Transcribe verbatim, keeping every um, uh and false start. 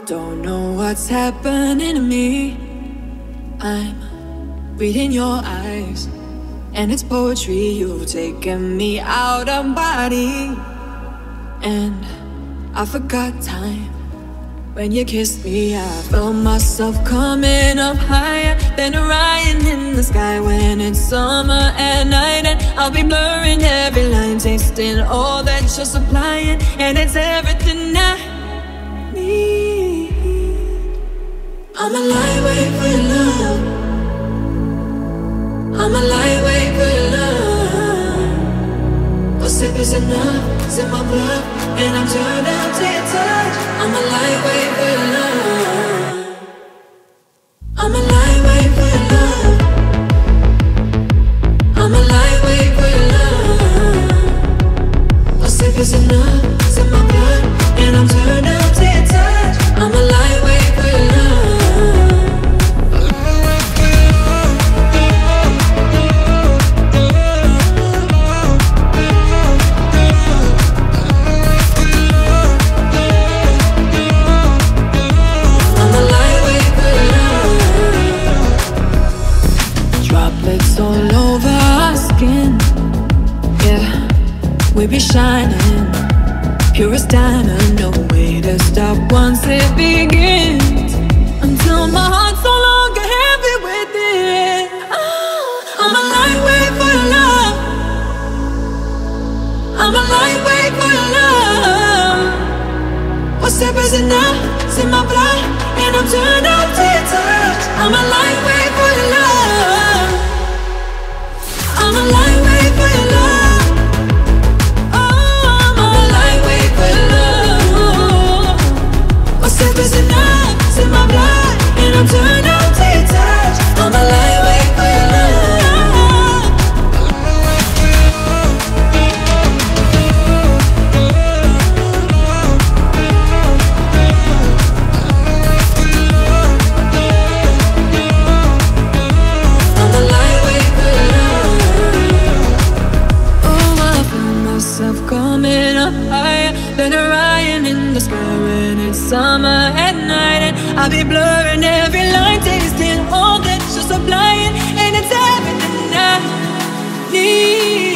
don't know what's happening to me. I'm reading your eyes, and it's poetry. You've taken me out of body, and I forgot time. When you kissed me, I felt myself coming up higher than Orion in the sky. When it's summer at night, and I'll be blurring every line, tasting all that you're supplying, and it's everything I need. I'm a lightweight for your love. I'm a lightweight for your love. A sip is enough, it's in my blood, and I'm turned out to your touch. I'm a lightweight for your love. I'm a lightweight for your love. I'm a lightweight for your love. A sip is enough, it's in my blood, and I'm turned out to your touch. I'm a lightweight for your love. All over our skin, yeah, we be shining, pure as diamond, no way to stop once it begins. Until my heart's no longer heavy with it. Oh, I'm a lightweight for your love. I'm a lightweight for your love. One step is enough, it's in my blood, and I'm turned up to your touch. I'm a lightweight for your love. I'm a lightweight for your love. Oh, I'm a lightweight for your love. A step is enough, it's in my blood, and I'm turned on to your touch. I'm a lightweight for your love. Coming up higher than Orion in the sky. When it's summer at night, and I'll be blurring every line, tasting all that you're supplying, and it's everything I need.